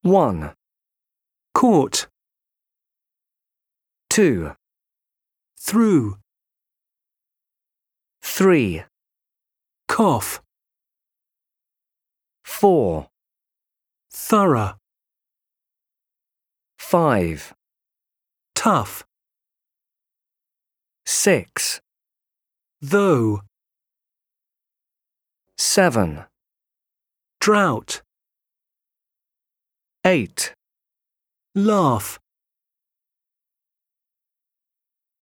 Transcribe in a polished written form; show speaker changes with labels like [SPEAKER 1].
[SPEAKER 1] 1,
[SPEAKER 2] court,
[SPEAKER 1] 2,
[SPEAKER 2] through,
[SPEAKER 1] 3,
[SPEAKER 2] cough,
[SPEAKER 1] 4,
[SPEAKER 2] thorough,
[SPEAKER 1] 5,
[SPEAKER 2] tough,
[SPEAKER 1] 6,
[SPEAKER 2] though,
[SPEAKER 1] 7,
[SPEAKER 2] drought,
[SPEAKER 1] 8,
[SPEAKER 2] laugh.